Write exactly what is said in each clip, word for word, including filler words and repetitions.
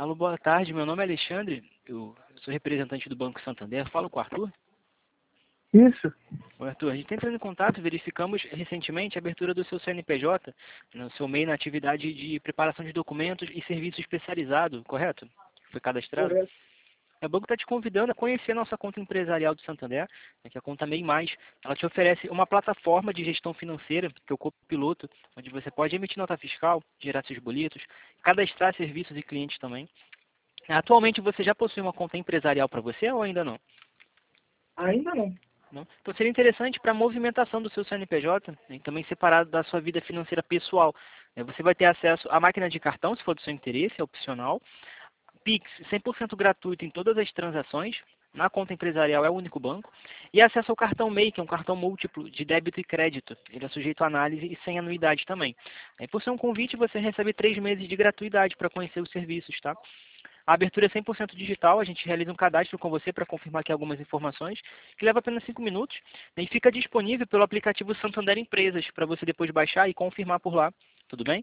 Alô, boa tarde. Meu nome é Alexandre. Eu sou representante do Banco Santander. Falo com o Arthur. Isso. Oi, Arthur. A gente está entrando em contato, verificamos recentemente a abertura do seu C N P J, no seu meio na atividade de preparação de documentos e serviço especializado, correto? Foi cadastrado? Correto. O banco está te convidando a conhecer a nossa conta empresarial do Santander, né, que é a conta MEI Mais. Ela te oferece uma plataforma de gestão financeira, que é o Copiloto, onde você pode emitir nota fiscal, gerar seus boletos, cadastrar serviços e clientes também. Atualmente você já possui uma conta empresarial para você ou ainda não? Ainda não. Não? Então seria interessante para a movimentação do seu C N P J, né, e também separado da sua vida financeira pessoal. Né, você vai ter acesso à máquina de cartão, se for do seu interesse, é opcional. Pix, cem por cento gratuito em todas as transações. Na conta empresarial é o único banco. E acesso ao cartão MEI, que é um cartão múltiplo de débito e crédito. Ele é sujeito à análise e sem anuidade também. E por ser um convite, você recebe três meses de gratuidade para conhecer os serviços, tá? A abertura é cem por cento digital, a gente realiza um cadastro com você para confirmar aqui algumas informações, que leva apenas cinco minutos, né, e fica disponível pelo aplicativo Santander Empresas, para você depois baixar e confirmar por lá. Tudo bem?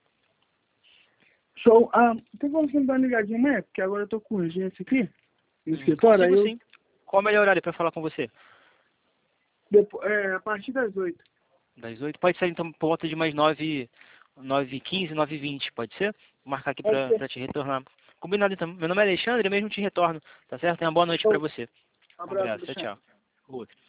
Show. Ah, tem como você me dar uma ligadinha amanhã? Porque agora eu tô com urgência aqui no Hum, escritório. Aí Consigo eu, sim. Qual o melhor horário para falar com você? depois, é, a partir das oito. Das oito? Pode ser então por volta de mais nove, nove e quinze, nove e vinte, pode ser? Vou marcar aqui Pode ser. para te retornar. Combinado então. Meu nome é Alexandre, eu mesmo te retorno, tá certo? Tenha uma boa noite para Show. você. Um Um abraço, abraço, tchau, Alexandre. tchau. Outro.